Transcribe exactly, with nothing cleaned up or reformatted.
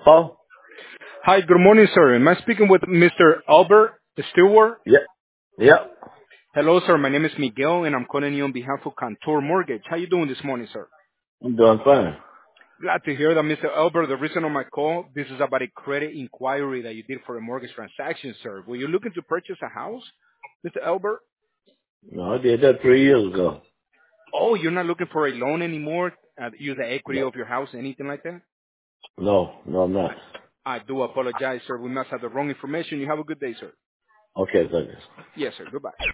Oh, Hi, good morning, sir. Am I speaking with Mister Albert Stewart? yeah, yeah. Hello, sir. My name is Miguel, and I'm calling you on behalf of Cantor Mortgage. How you doing this morning, sir? I'm doing fine. Glad to hear that, Mister Albert. The reason of my call, this is about a credit inquiry that you did for a mortgage transaction, sir. Were you looking to purchase a house, Mister Albert? No, I did that three years ago. Oh, you're not looking for a loan anymore? Uh, use the equity No, of your house, anything like that? no, no, I'm not. I do apologize, sir. We must have the wrong information. You have a good day, sir. Okay, thank you. Yes, sir. Goodbye.